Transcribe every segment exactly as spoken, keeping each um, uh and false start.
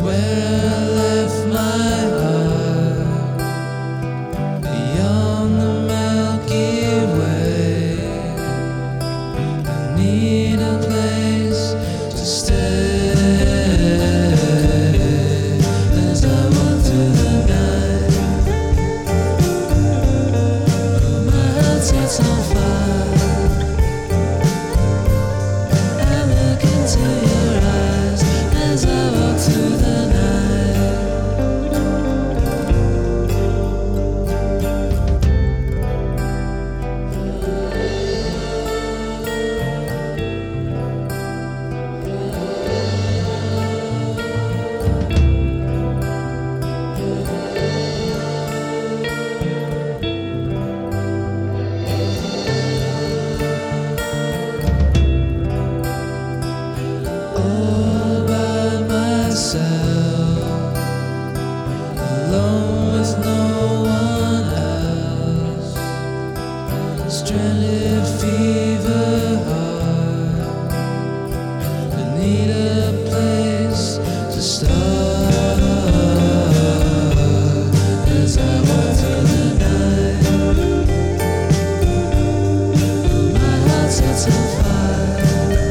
where I left my heart, beyond the Milky Way. I need a place to stay as I walk through the night. My heart sets on fire. I look into your eyes as I walk through the all by myself, alone with no one else. Stranded fever heart, I need a place to start as I walk through the night. My heart sets on fire.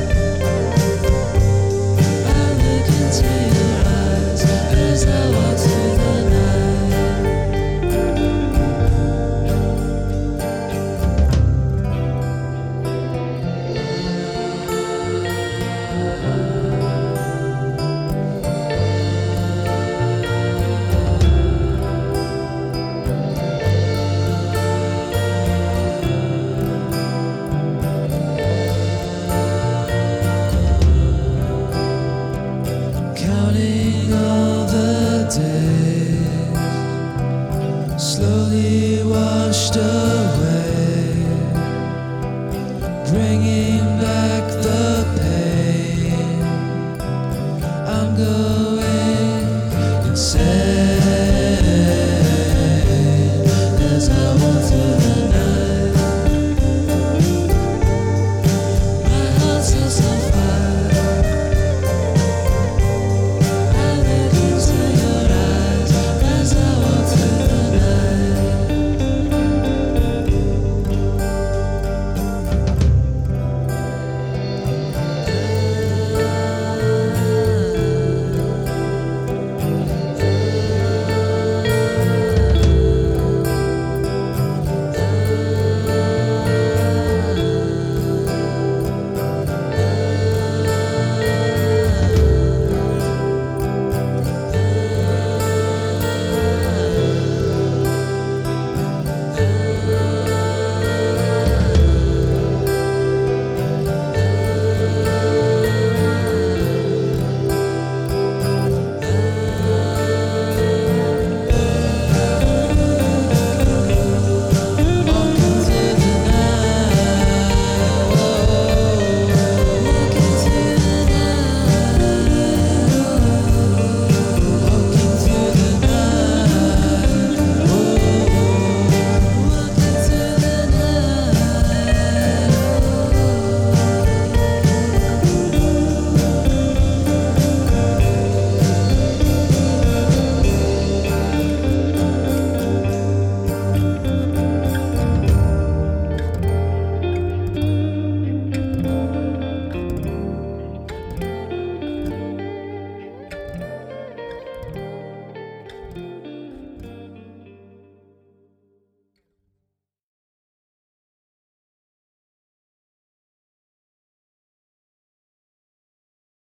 I look into your eyes as I walk through the counting all the days